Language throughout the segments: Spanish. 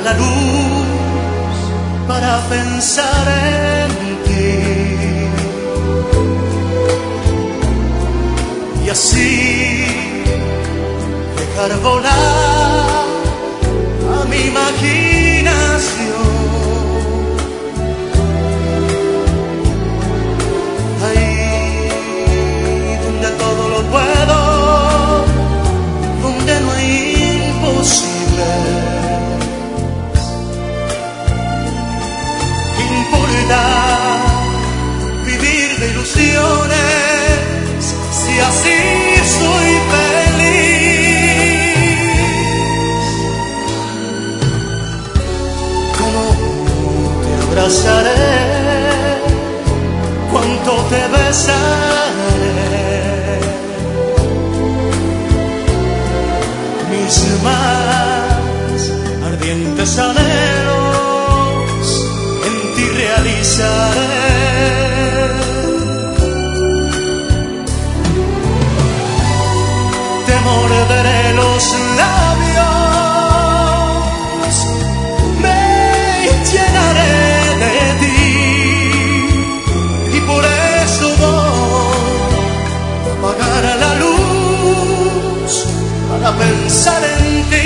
la luz para pensar en ti y así dejar volar a mi imaginación. Ahí donde todo lo puedo, donde no hay imposibles. ¿Qué importa vivir de ilusiones si así soy feliz? ¿Cómo te abrazaré? ¿Cuánto te besaré? Mis más ardientes anhelos en ti realizaré. Te morderé los labios, me llenaré de ti y por eso voy a apagar la luz para pensar en ti.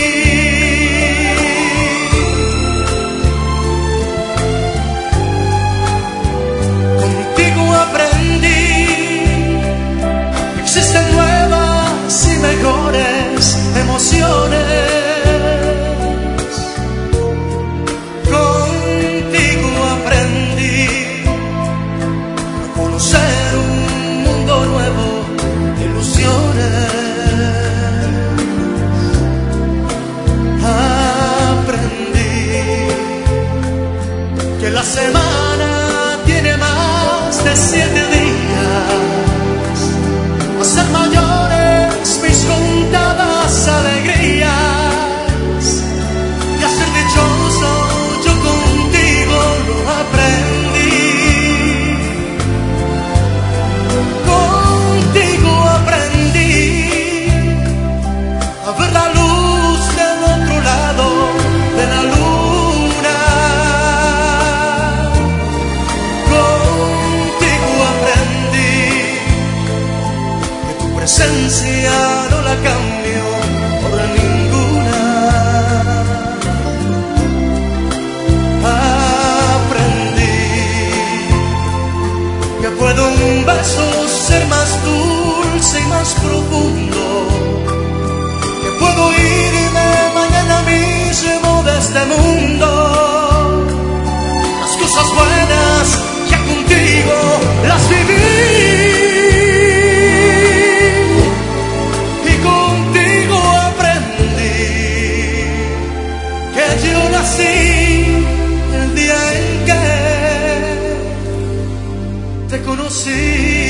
Contigo aprendí que existen nuevas y mejores emociones. Contigo aprendí a conocer un mundo nuevo de ilusiones. La semana tiene más de 7 días, a ser mayores mis contadas alegrías y a ser dichoso yo contigo lo aprendí. Contigo aprendí a ver la luz del otro lado de la luz. Presencia no la cambio por ninguna. Aprendí que puede un beso ser más dulce y más profundo, que puedo irme mañana mismo de este mundo. Las cosas buenas ya contigo las viví. El día en que te conocí.